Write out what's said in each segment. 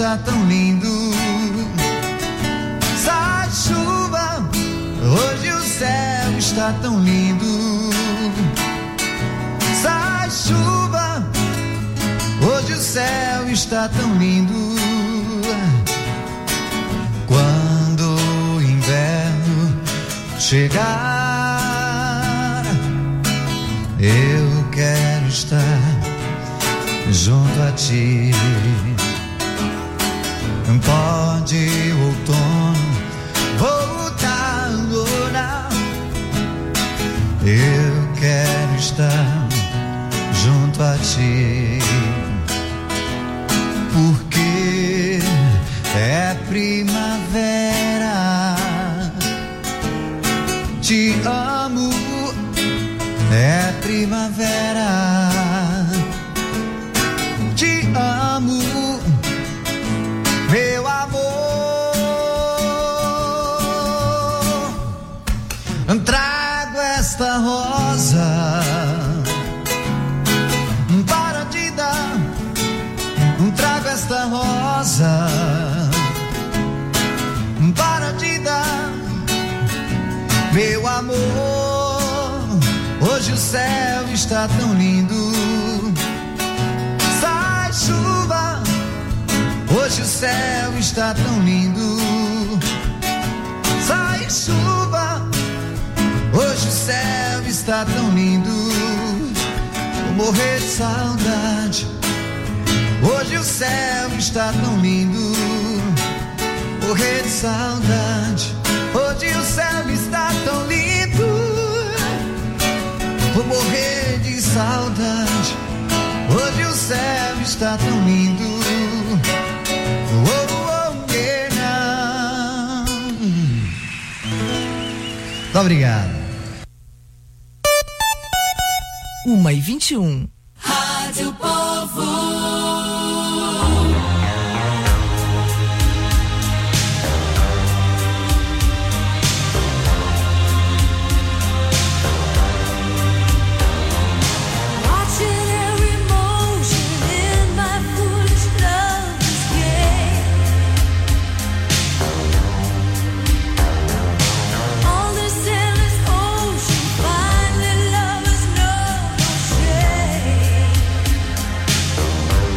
está tão lindo. Sai chuva, hoje o céu está tão lindo. Sai chuva, hoje o céu está tão lindo. Quando o inverno chegar, eu quero estar junto a ti. Pode o outono voltar, não. Eu quero estar junto a ti, porque é primavera. Te amo, é primavera. Te amo, meu amor. Trago esta rosa para te dar. Trago esta rosa para te dar, meu amor. Hoje o céu está tão lindo. Sai chuva, hoje o céu está tão lindo. Sai chuva, hoje o céu está tão lindo. Vou morrer de saudade. Hoje o céu está tão lindo. Morrer de saudade. Hoje o céu está tão lindo. Vou morrer de saudade. Hoje o céu está tão lindo. Muito obrigado. 1h21. Rádio Povo. Finally, love is no shame.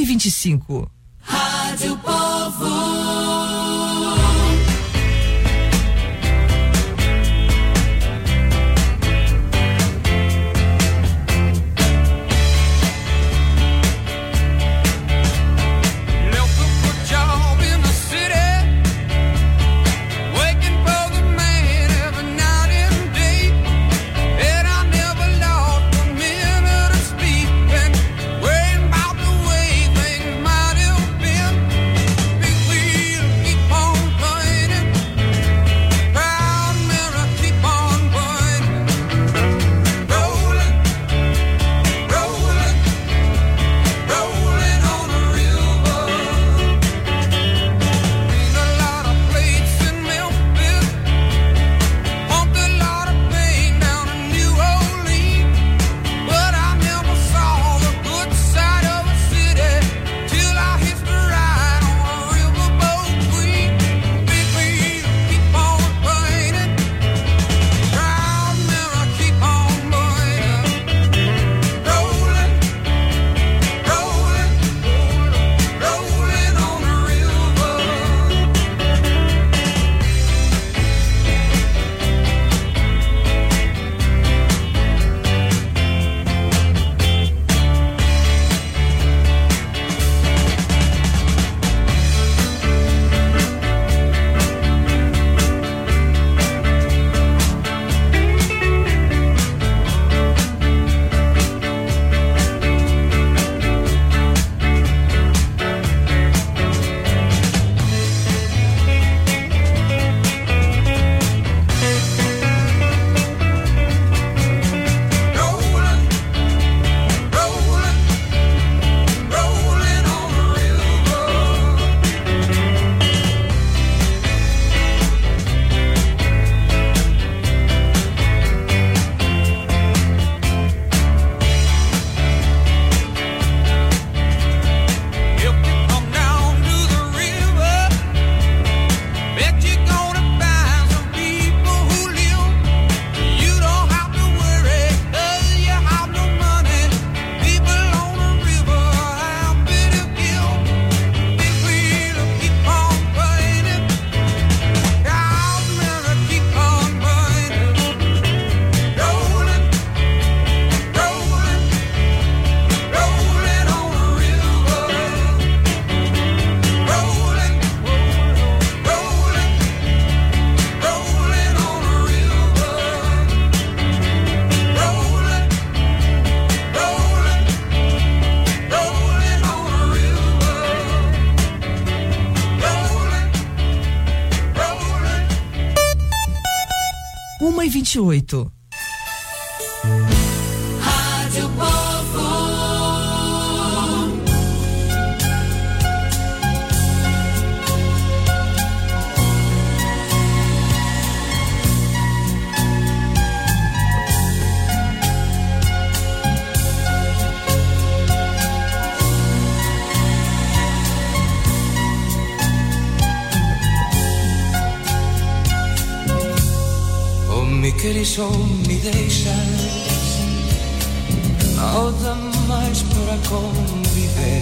1h25. Rádio Povo. e 28. Rádio Povo. Me queres ou me deixas, nada mais para conviver,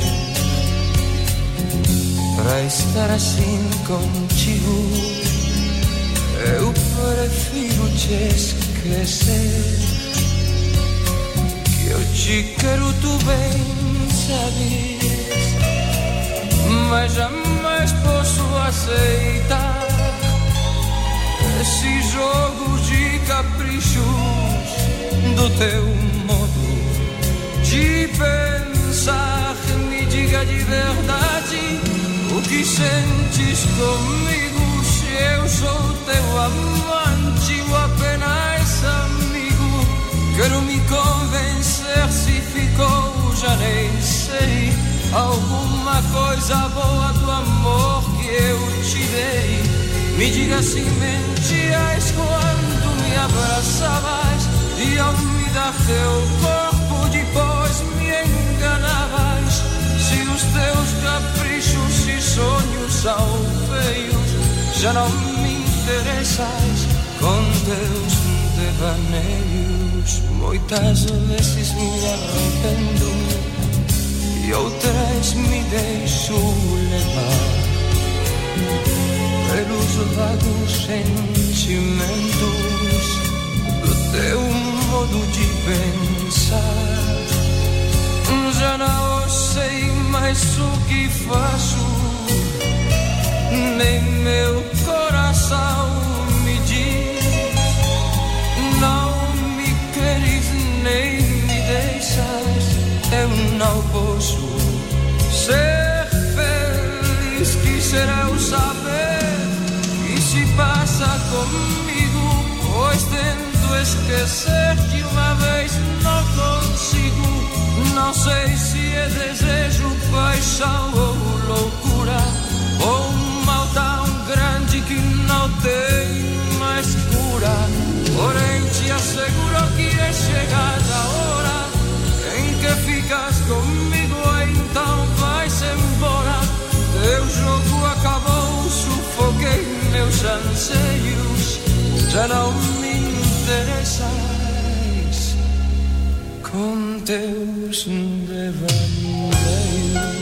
para estar assim contigo. Eu prefiro te esquecer, que eu te quero, tu bem sabes, mas jamais posso aceitar esses jogos de caprichos do teu modo de pensar. Me diga de verdade o que sentes comigo, se eu sou teu amante ou apenas amigo. Quero me convencer se ficou, já nem sei, alguma coisa boa do amor que eu te dei. Me diga se mentias quando me abraçavas e ao me dar teu corpo depois me enganavas. Se os teus caprichos e sonhos são feios, já não me interessas com teus devaneios. Muitas vezes me arrependo e outras me deixo levar pelos vagos sentimentos do teu modo de pensar. Já não sei mais o que faço, nem meu coração me diz. Não me queres nem me deixas, eu não posso ser feliz. Quisera eu saber que se passa comigo, pois tento esquecer de uma vez, não consigo. Não sei se é desejo, paixão ou loucura, ou um mal tão grande que não tem mais cura. Porém te asseguro que é chegada a hora em que ficas comigo, então vais embora. Teu jogo acabou, sufoquei meus anseios, já não me interessas com teus devaneios.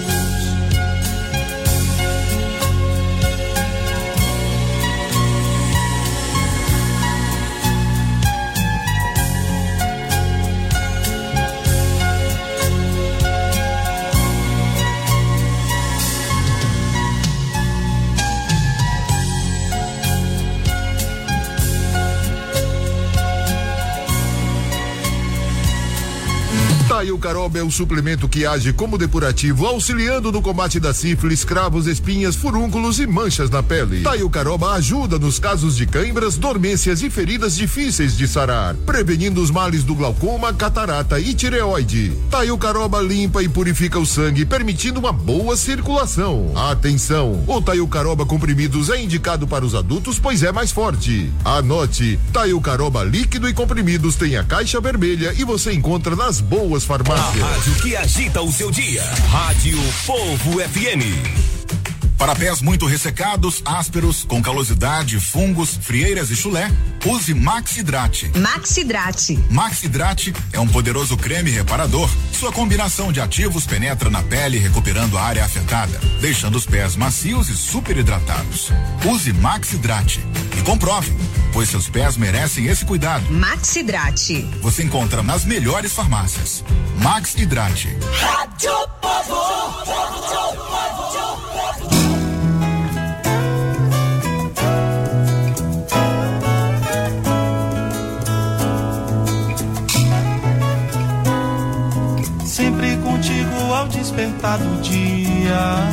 Taio Caroba é o suplemento que age como depurativo, auxiliando no combate da sífilis, cravos, espinhas, furúnculos e manchas na pele. Taio Caroba ajuda nos casos de cãibras, dormências e feridas difíceis de sarar, prevenindo os males do glaucoma, catarata e tireoide. Taio Caroba limpa e purifica o sangue, permitindo uma boa circulação. Atenção, o Taio Caroba comprimidos é indicado para os adultos, pois é mais forte. Anote, Taio Caroba líquido e comprimidos tem a caixa vermelha e você encontra nas boas farmácias. A rádio que agita o seu dia. Rádio Povo FM. Para pés muito ressecados, ásperos, com calosidade, fungos, frieiras e chulé, use Maxidrate. Maxidrate. Maxidrate é um poderoso creme reparador. Sua combinação de ativos penetra na pele, recuperando a área afetada, deixando os pés macios e super hidratados. Use Maxidrate e comprove, pois seus pés merecem esse cuidado. Maxidrate. Você encontra nas melhores farmácias. Maxidrate. Rádio Povo. Sempre contigo ao despertar do dia,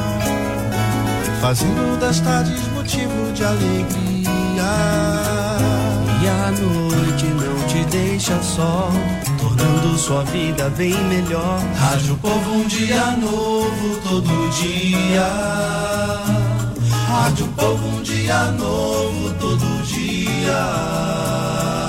fazendo das tardes motivo de alegria. E a noite não te deixa só, tornando sua vida bem melhor. Rádio Povo, um dia novo todo dia. Rádio Povo, um dia novo todo dia.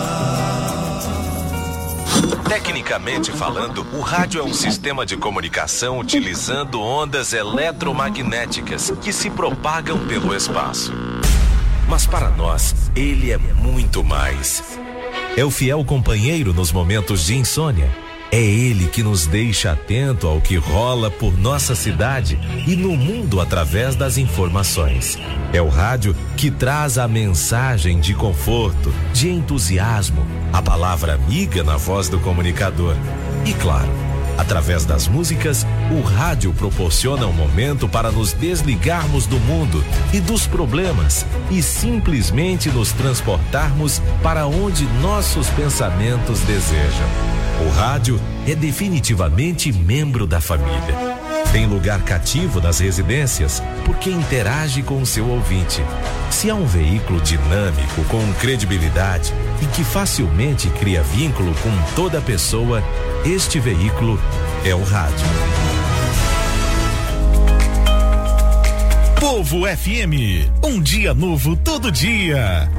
Tecnicamente falando, o rádio é um sistema de comunicação utilizando ondas eletromagnéticas que se propagam pelo espaço. Mas para nós, ele é muito mais. É o fiel companheiro nos momentos de insônia. É ele que nos deixa atento ao que rola por nossa cidade e no mundo através das informações. É o rádio que traz a mensagem de conforto, de entusiasmo, a palavra amiga na voz do comunicador. E claro, através das músicas, o rádio proporciona um momento para nos desligarmos do mundo e dos problemas e simplesmente nos transportarmos para onde nossos pensamentos desejam. O rádio é definitivamente membro da família. Tem lugar cativo nas residências porque interage com o seu ouvinte. Se há um veículo dinâmico, com credibilidade e que facilmente cria vínculo com toda pessoa, este veículo é o rádio. Povo FM, um dia novo todo dia.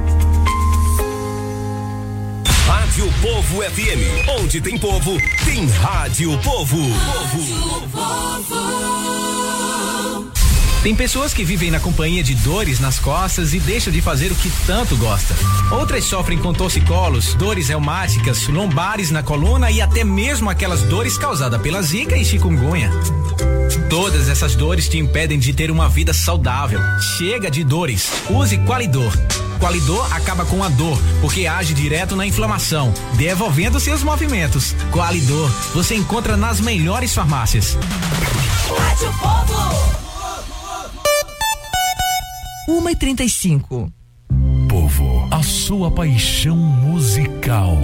Rádio Povo FM, onde tem povo, tem Rádio Povo. Rádio Povo. Tem pessoas que vivem na companhia de dores nas costas e deixam de fazer o que tanto gosta. Outras sofrem com torcicolos, dores reumáticas, lombares na coluna e até mesmo aquelas dores causadas pela zika e chikungunya. Todas essas dores te impedem de ter uma vida saudável. Chega de dores. Use Qualidor. Qualidor acaba com a dor, porque age direto na inflamação, devolvendo seus movimentos. Qualidor, você encontra nas melhores farmácias. Rádio Povo. 1h35. Povo, a sua paixão musical.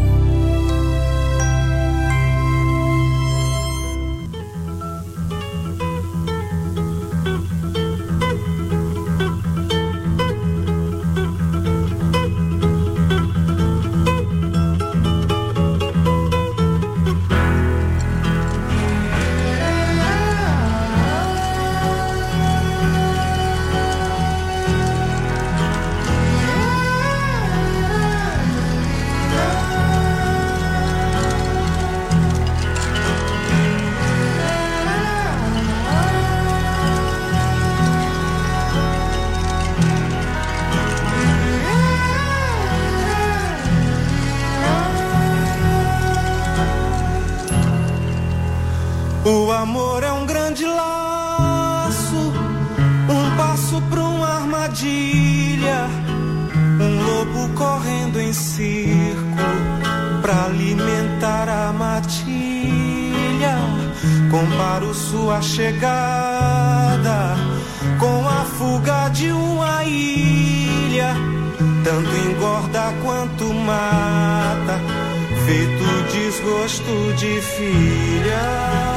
O amor é um grande laço, um passo pra uma armadilha, um lobo correndo em círculo pra alimentar a matilha. Comparo sua chegada com a fuga de uma ilha, tanto engorda quanto mata, feito desgosto de filha.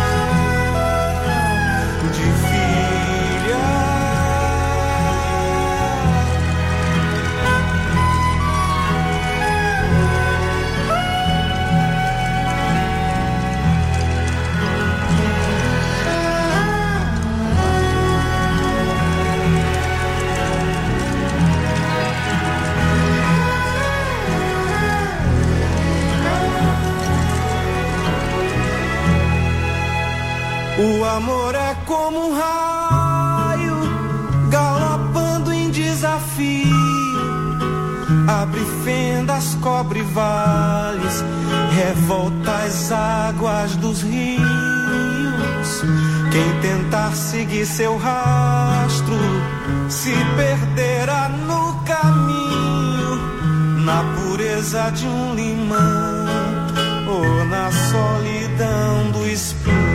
O amor é como um raio, galopando em desafio, abre fendas, cobre vales, revolta as águas dos rios. Quem tentar seguir seu rastro se perderá no caminho, na pureza de um limão ou na solidão do espinho.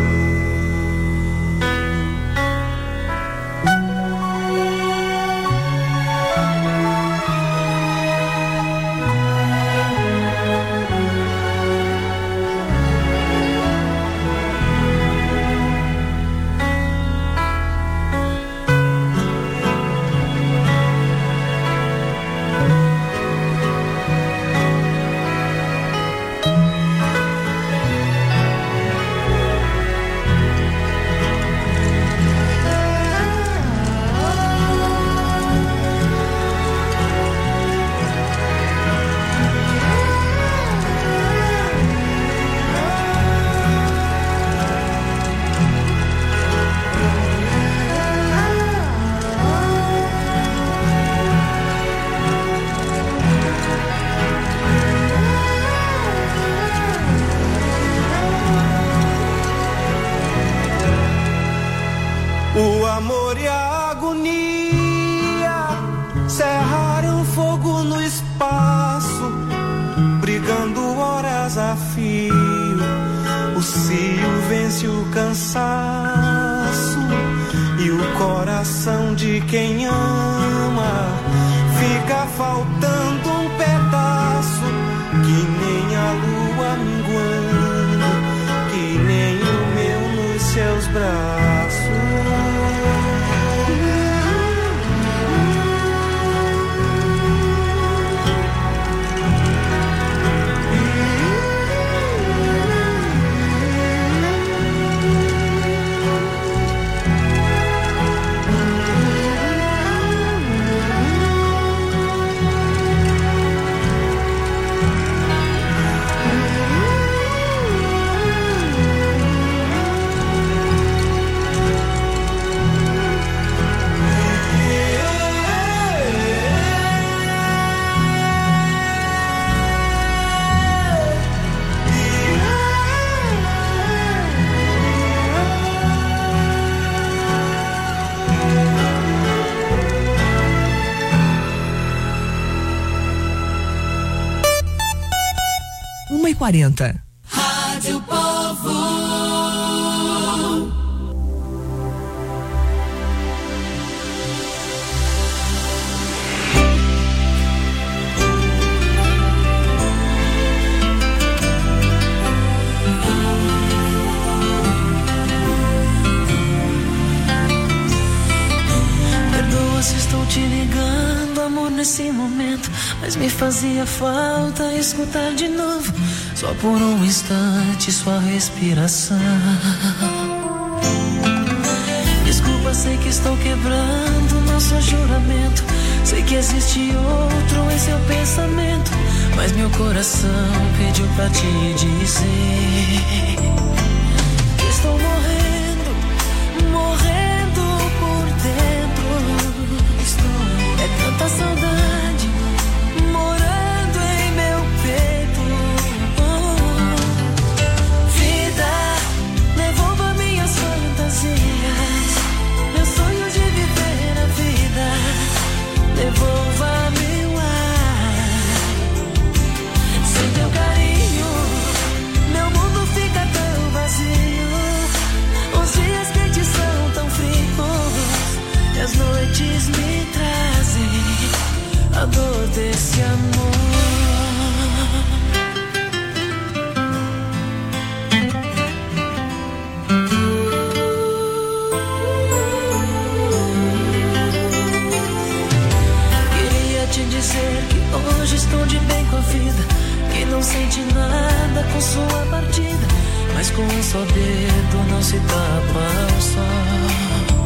O amor e a agonia cerraram fogo no espaço, brigando horas a fio. O cio vence o cansaço e o coração de quem ama fica faltando um pedaço, que nem a lua minguando, que nem o meu nos seus braços. 1h40. Rádio Povo. Se estou te ligando, amor, nesse momento, mas me fazia falta escutar de novo, só por um instante, sua respiração. Desculpa, sei que estou quebrando nosso juramento, sei que existe outro em seu pensamento, mas meu coração pediu pra te dizer que estou morrendo, morrendo por dentro. É tanta saudade morando em meu peito. Vida, devolva minhas fantasias, meu sonho de viver a vida. Devolva meu ar. Sem teu carinho, meu mundo fica tão vazio. Os dias quentes são tão frios e as noites me trazem a dor desse amor. Queria te dizer que hoje estou de bem com a vida, que não sente nada com sua partida, mas com um só dedo não se tapa o sol.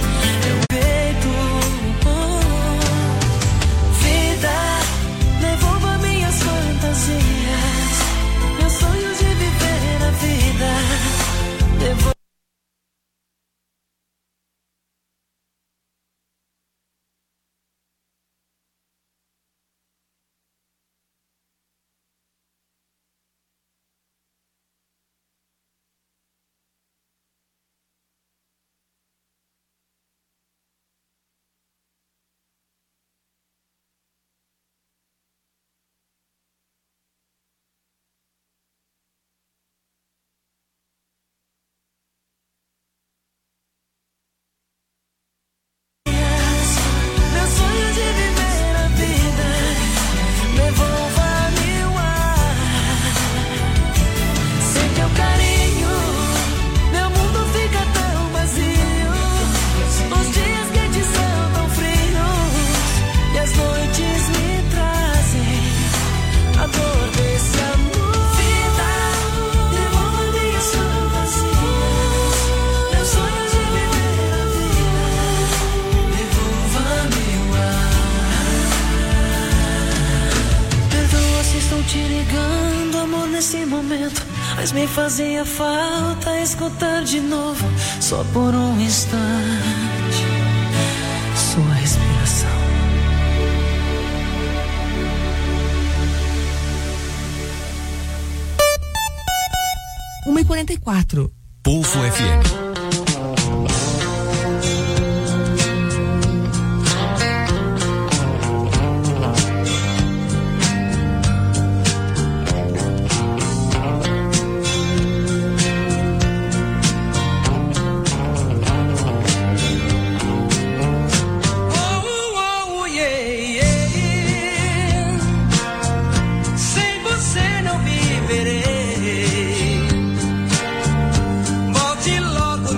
Meus sonhos de viver a vida. Mas me fazia falta escutar de novo, só por um instante, sua respiração. Uma e 44. Povo FM. Volte logo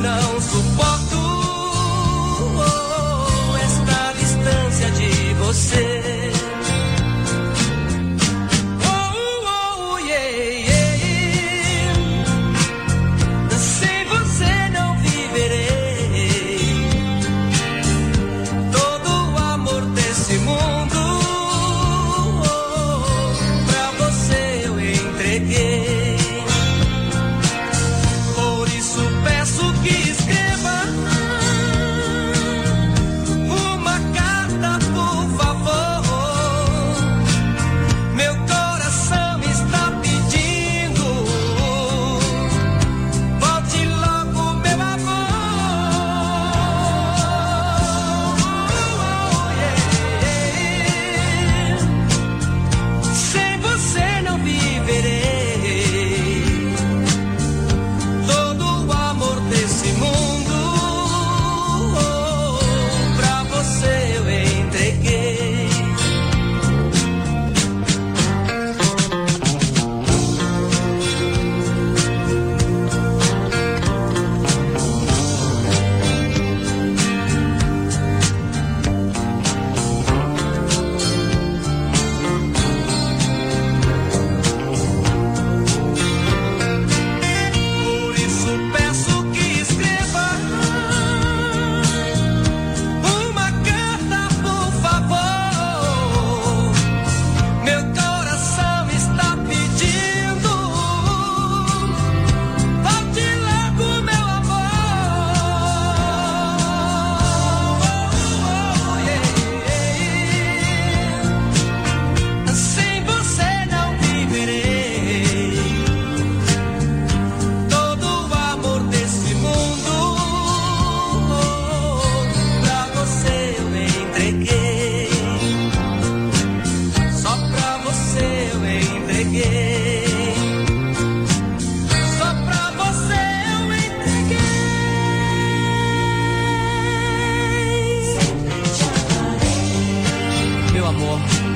amor.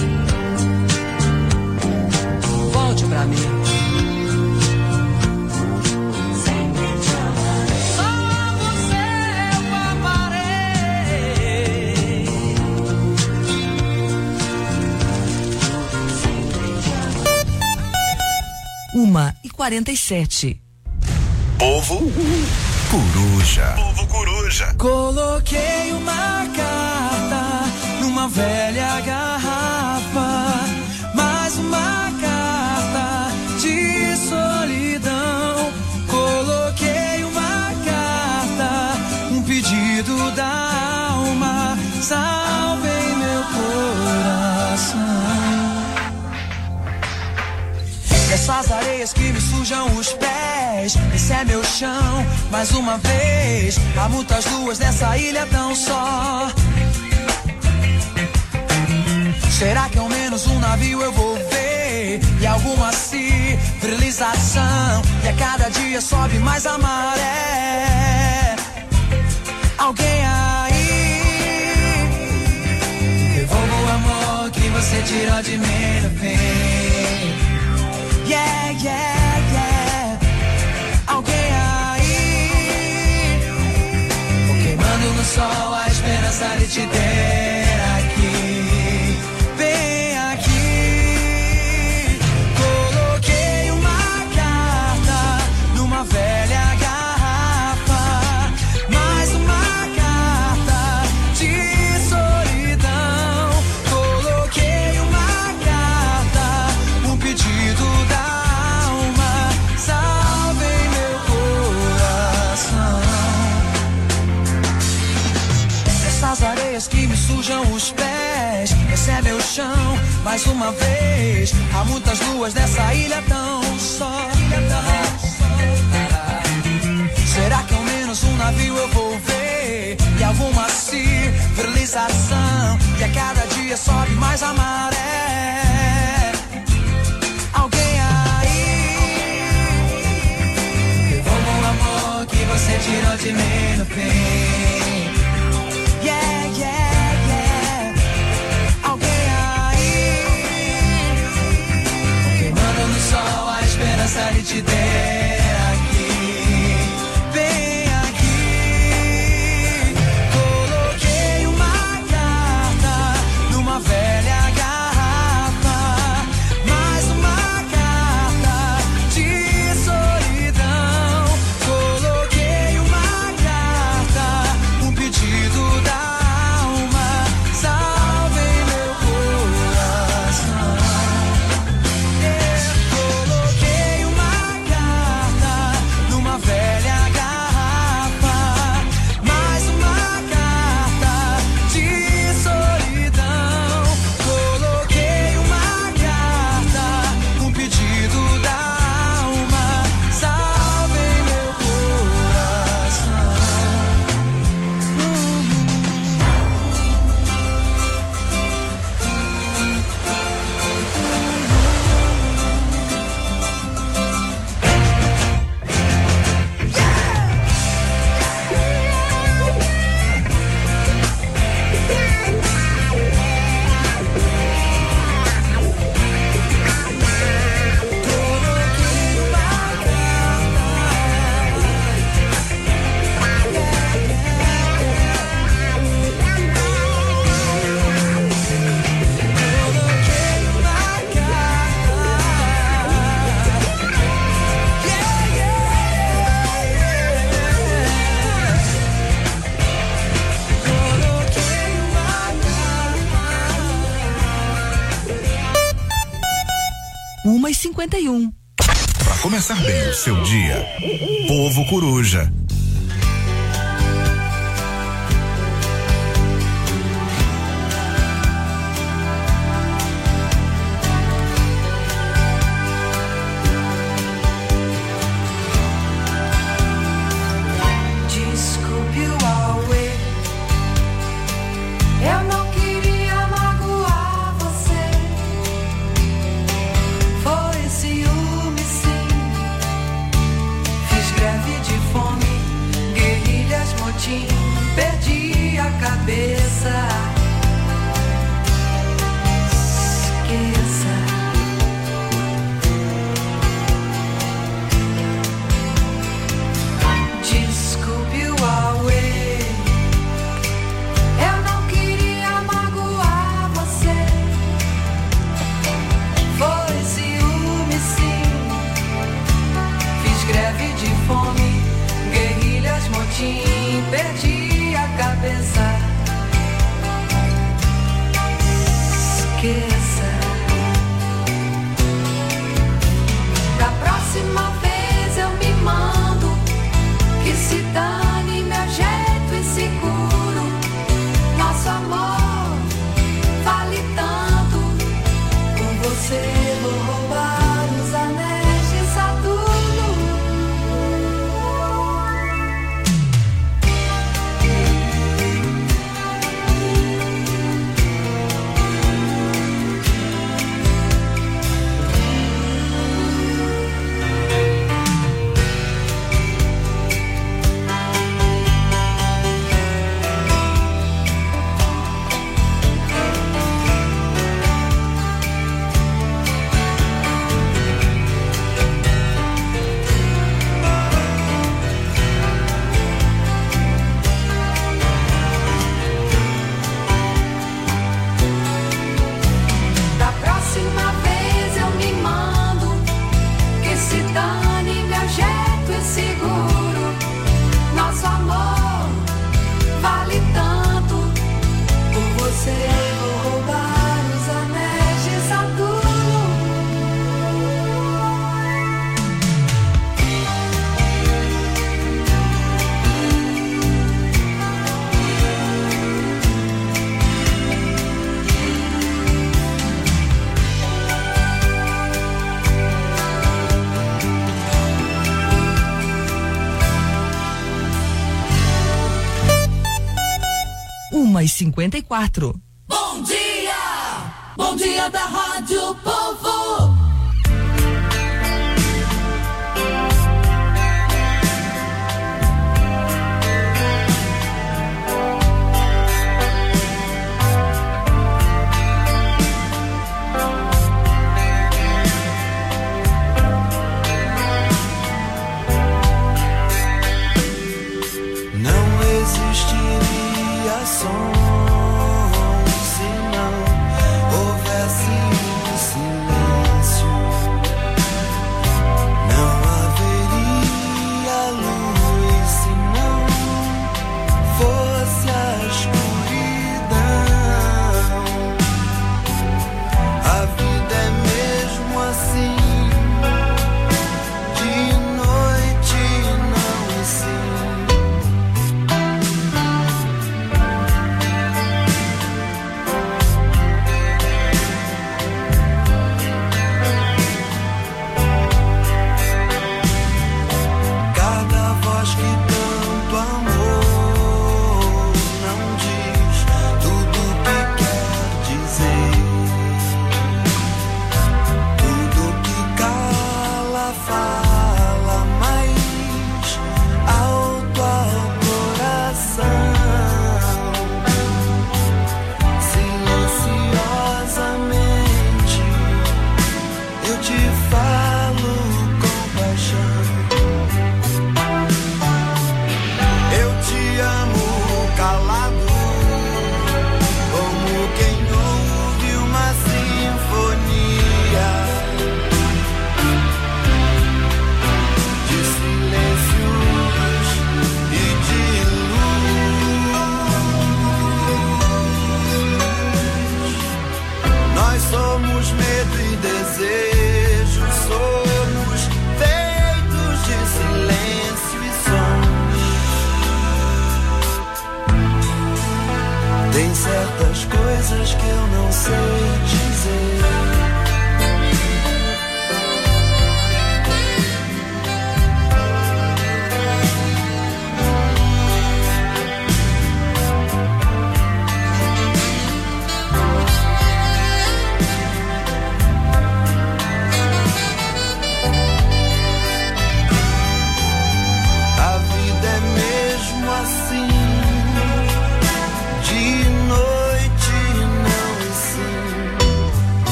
Volte pra mim. Uma e 47. Povo Coruja. Povo Coruja. Coloquei uma carta numa velha garrafa, mais uma carta de solidão. Coloquei uma carta, um pedido da alma, salvem meu coração. Essas areias que me sujam os pés, esse é meu chão, mais uma vez. Há muitas luas nessa ilha tão só. Será que ao menos um navio eu vou ver? E alguma civilização, e a cada dia sobe mais a maré. Alguém aí, devolva o amor que você tirou de mim no fim. Yeah, yeah, yeah. Alguém aí, queimando no sol a esperança de te ter aqui. Vem aqui. Coloquei uma carta numa velha garrafa, mais uma carta de solidão. Coloquei uma carta, um pedido da alma, salvem meu coração. Essas areias que me sujam os pés, esse é meu chão, mais uma vez. Há muitas luas nessa ilha tão só. Será que ao menos um navio eu vou ver? E alguma civilização, e a cada dia sobe mais a maré. Alguém aí, devolva o amor que você tirou de mim no fim. Yeah, yeah, yeah. Alguém aí, queimando no sol a esperança de te ter aqui. Vem aqui. Coloquei uma carta numa velha garrafa, mais uma carta de solidão. Coloquei uma carta, um pedido da alma, salvem meu coração. Coloquei uma carta numa velha garrafa, mais uma carta de solidão. Coloquei uma carta, um pedido da alma, salvem meu coração. Uma e 51. Para começar bem o seu dia, Povo Coruja. Desculpe o auê, eu não queria magoar você. Foi ciúme, sim. Fiz greve de fome esqueça. Da próxima vez eu me mando, que se dane meu jeito inseguro. Nosso amor vale tanto, com você vou roubar os anéis de Saturno. e 54. Bom dia da Rádio Povo. Som, se não houvesse um silêncio.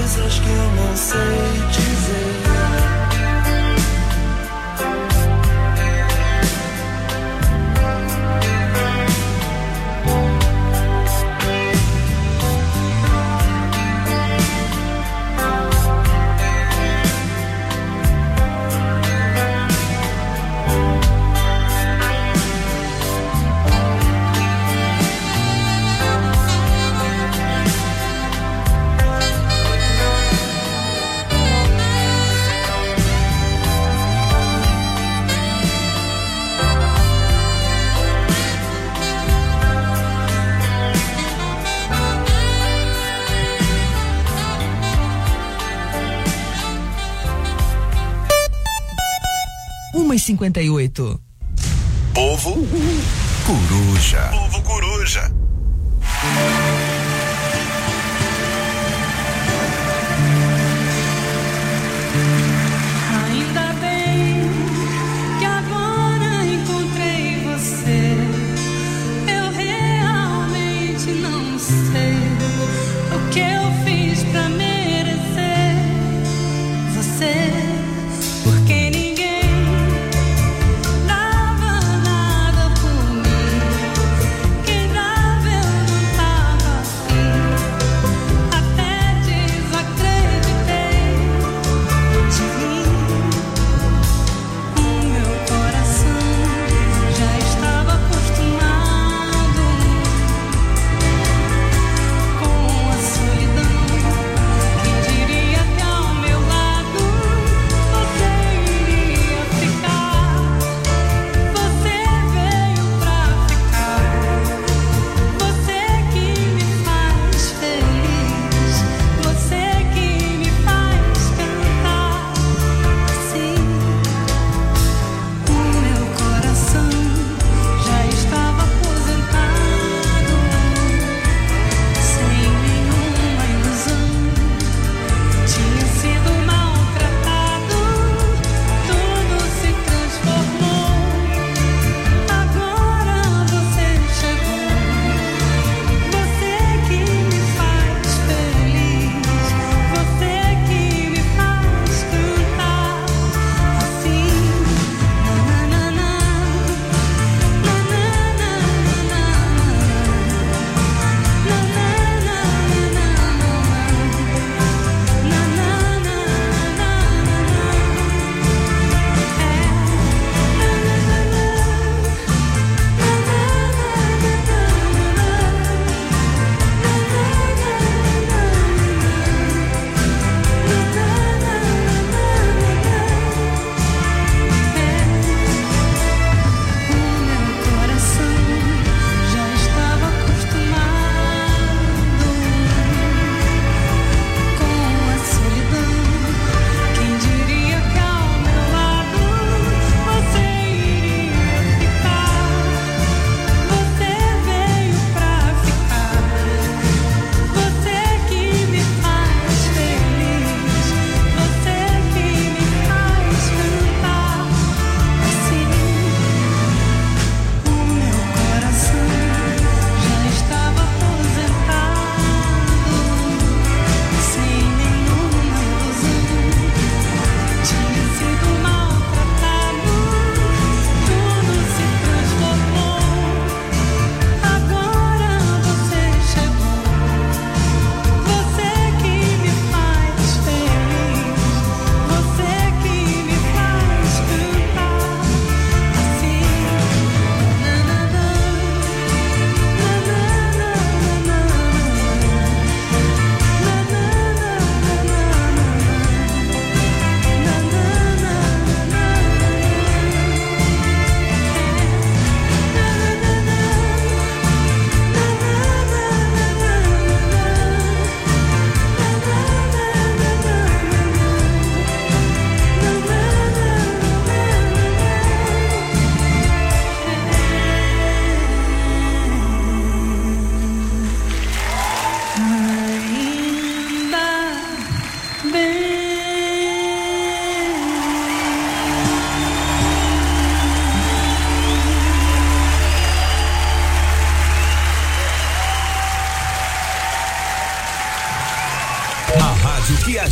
coisas que eu não sei dizer. Uma e 58. Povo Coruja. Povo Coruja. Ainda bem que agora encontrei você. Eu realmente não sei o que eu fiz pra merecer você. Porque ninguém dava nada por mim. Quem dava eu não tava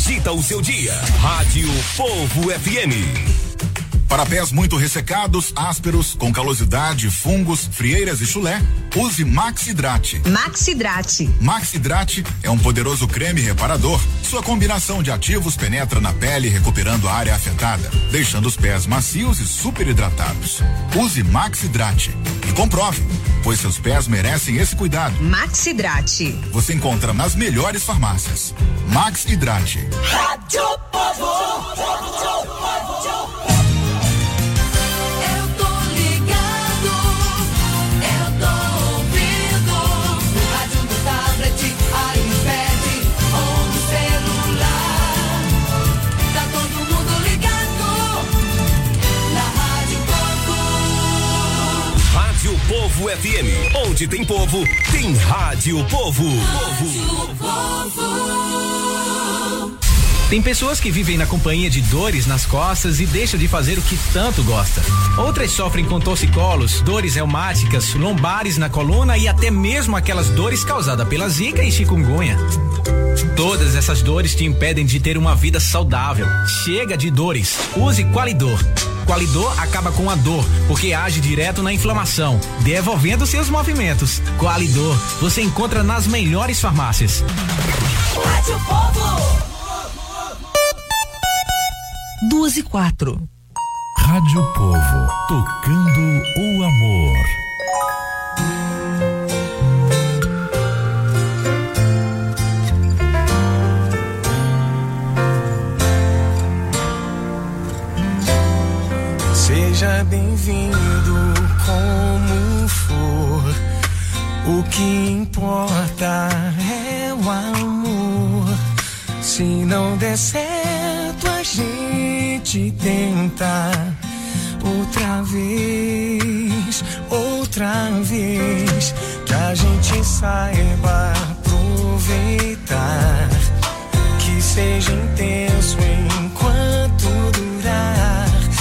agita o seu dia. Rádio Povo FM. Para pés muito ressecados, ásperos, com calosidade, fungos, frieiras e chulé, use Maxidrate. Maxidrate. Maxidrate é um poderoso creme reparador. Sua combinação de ativos penetra na pele, recuperando a área afetada, deixando os pés macios e super hidratados. Use Maxidrate e comprove, pois seus pés merecem esse cuidado. Maxidrate. Você encontra nas melhores farmácias. Maxidrate. Rádio Povo. Povo FM, onde tem povo, tem Rádio Povo. Tem pessoas que vivem na companhia de dores nas costas e deixam de fazer o que tanto gosta. Outras sofrem com torcicolos, dores reumáticas, lombares na coluna e até mesmo aquelas dores causadas pela zika e chikungunya. Todas essas dores te impedem de ter uma vida saudável. Chega de dores. Use Qualidor. Qualidor acaba com a dor, porque age direto na inflamação, devolvendo seus movimentos. Qualidor, você encontra nas melhores farmácias. Rádio Povo. 2:04. Rádio Povo, tocando o amor. Seja bem-vindo como for, o que importa é o amor. Se não der certo, a gente tenta outra vez, que a gente saiba aproveitar, que seja intenso enquanto durar.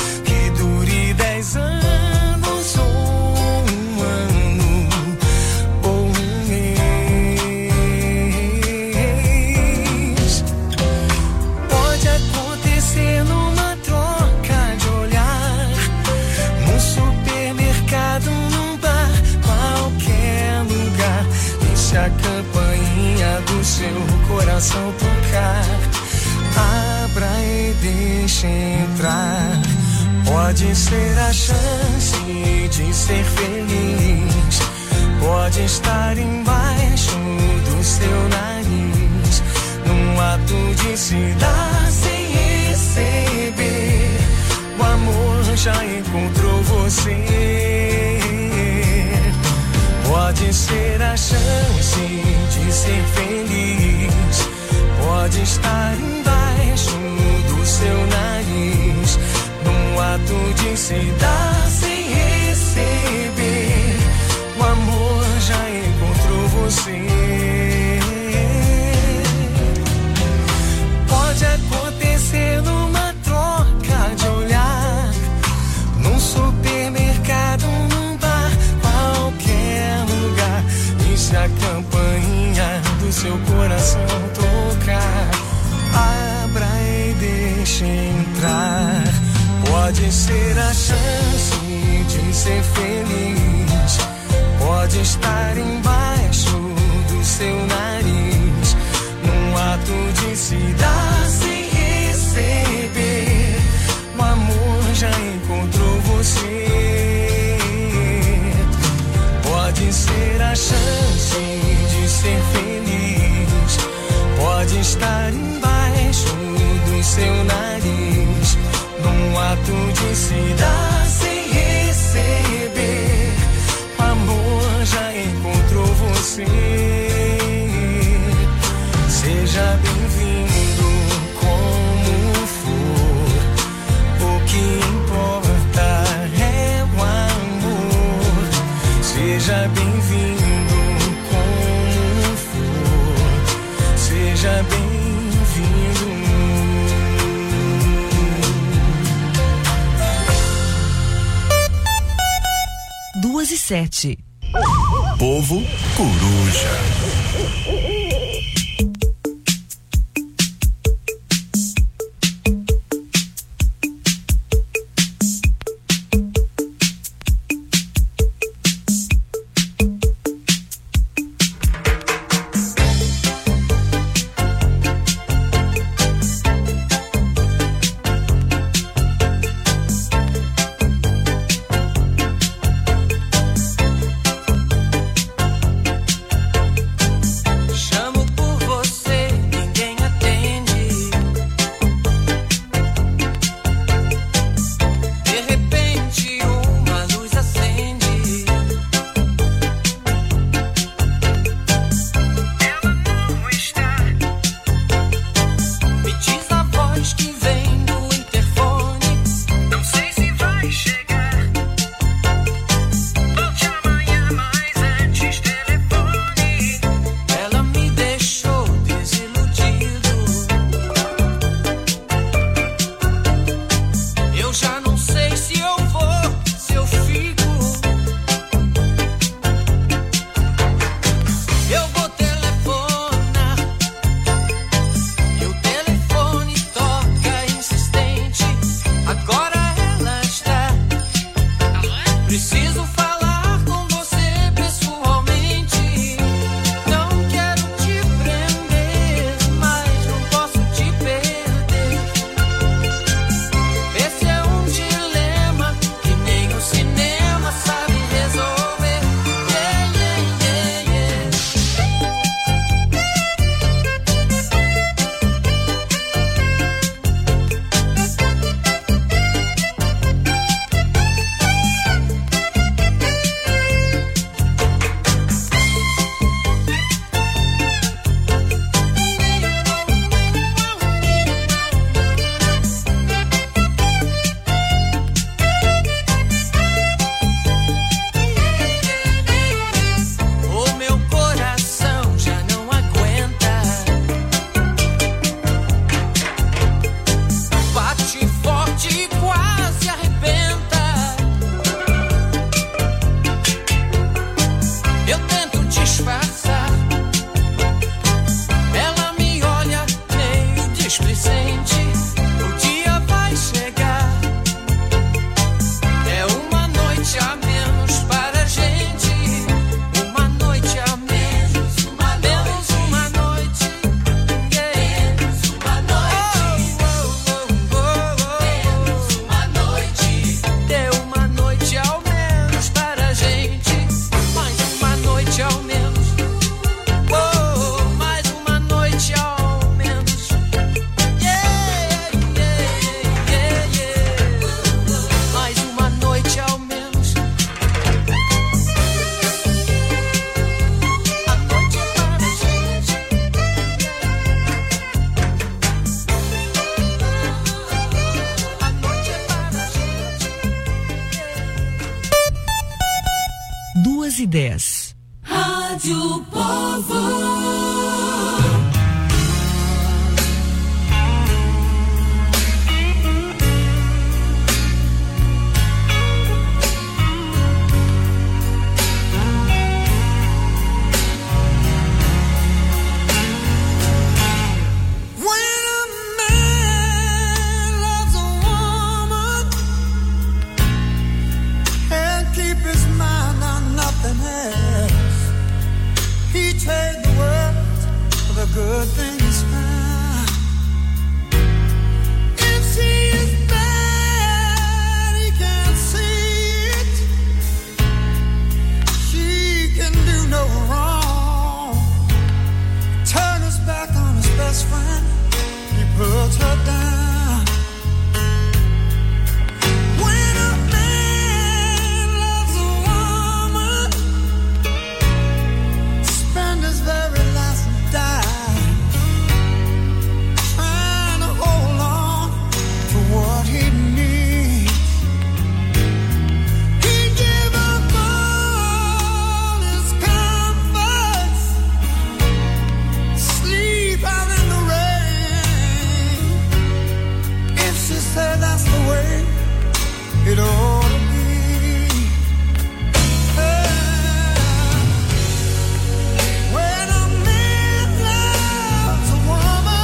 10 anos ou um ano ou um mês. Pode acontecer numa troca de olhar, num supermercado, num bar, qualquer lugar. E se a campainha do seu coração tocar, abra e deixe entrar. Pode ser a chance de ser feliz, pode estar embaixo do seu nariz, num ato de se dar sem receber. O amor já encontrou você. Pode ser a chance de ser feliz, pode estar embaixo do seu nariz, num ato de se dar sem receber. O amor já encontrou você. Pode acontecer numa troca de olhar, num supermercado, num bar, qualquer lugar. E se a campainha do seu coração tocar, abra e deixe entrar. Pode ser a chance de ser feliz, pode estar embaixo do seu nariz, num ato de se dar sem receber. O amor já encontrou você. Pode ser a chance de ser feliz, pode estar embaixo do seu nariz, num ato de se dar sem receber. O amor já encontrou você. Seja bem-vindo como for, o que importa é o amor. Seja bem-vindo como for, seja bem-vindo. 2:07. Povo Coruja. 2:10. Rádio Povo. Good things found. If she is bad, he can't see it. She can do no wrong. Turn his back on his best friend. He puts her down. When a man loves a woman, spend his very last and die. What he needs, he give up all his comforts, sleep out in the rain. If she said that's the way it ought to be. When a man loves a woman,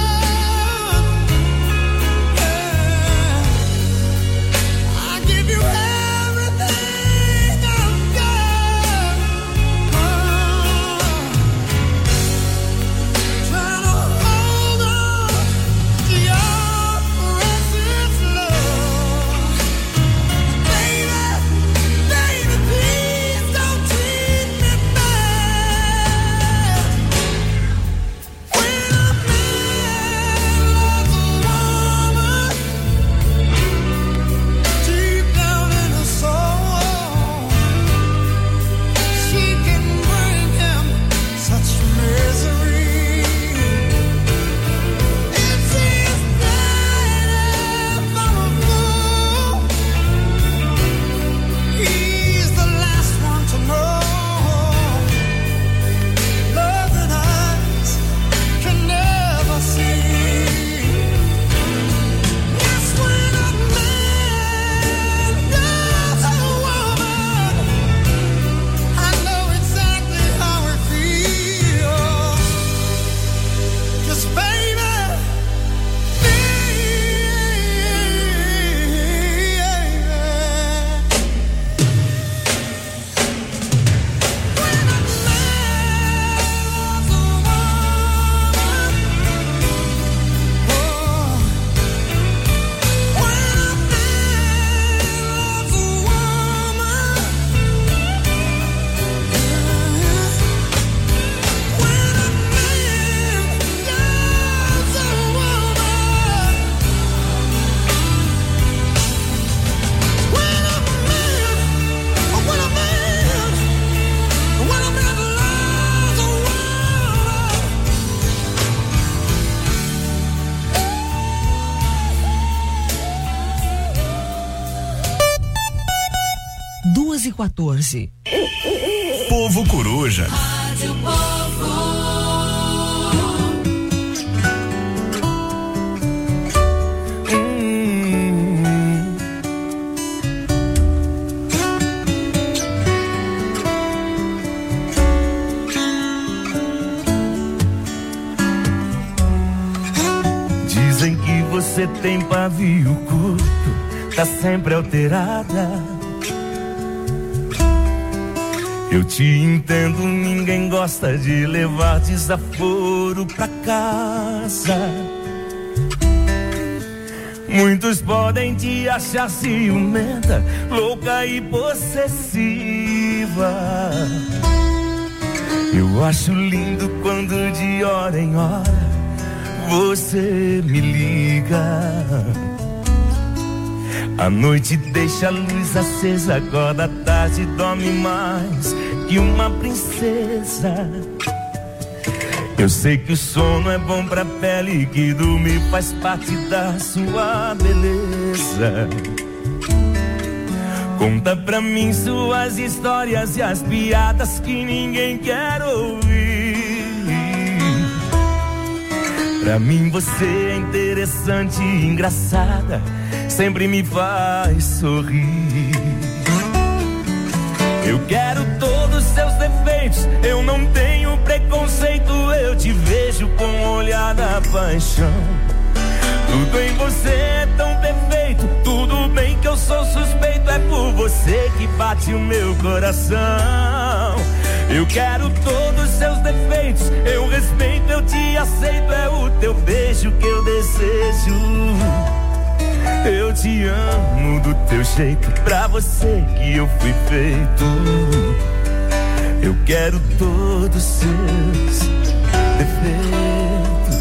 e 14. Povo Coruja. Rádio Povo. Dizem que você tem pavio curto, tá sempre alterada. Eu te entendo, ninguém gosta de levar desaforo pra casa. Muitos podem te achar ciumenta, louca e possessiva. Eu acho lindo quando de hora em hora você me liga. A noite deixa a luz acesa, agora à tarde dorme mais que uma princesa. Eu sei que o sono é bom pra pele, que dormir faz parte da sua beleza. Conta pra mim suas histórias e as piadas que ninguém quer ouvir. Pra mim você é interessante e engraçada, sempre me faz sorrir. Eu quero todos os seus defeitos, eu não tenho preconceito, eu te vejo com um olhar da paixão. Tudo em você é tão perfeito, tudo bem que eu sou suspeito, é por você que bate o meu coração. Eu quero todos os seus defeitos, eu respeito, eu te aceito, é o teu beijo que eu desejo. Eu te amo do teu jeito, pra você que eu fui feito. Eu quero todos os seus defeitos.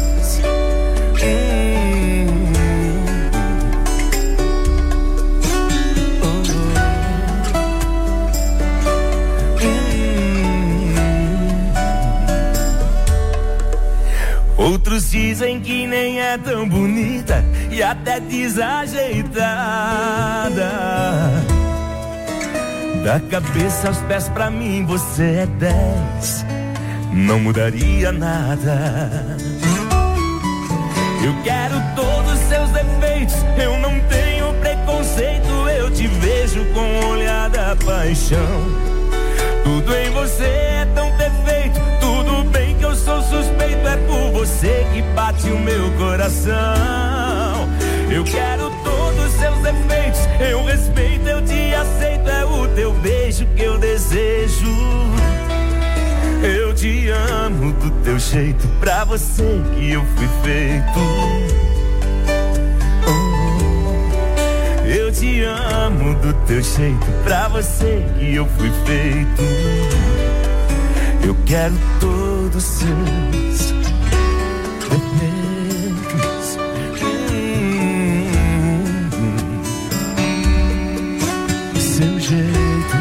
Outros dizem que nem é tão bonita e até desajeitada. Da cabeça aos pés pra mim você é 10, não mudaria nada. Eu quero todos os seus defeitos, eu não tenho preconceito, eu te vejo com o olhar da paixão. Tudo em você é tão perfeito, tudo bem que eu sou suspeito, é por você que bate o meu coração. Eu quero todos os seus defeitos, eu respeito, eu te aceito, é o teu beijo que eu desejo. Eu te amo do teu jeito, pra você que eu fui feito. Eu te amo do teu jeito, pra você que eu fui feito. Eu quero todos os seus defeitos. Seu jeito.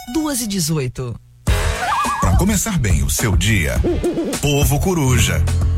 2h18. Para começar bem o seu dia, Povo Coruja.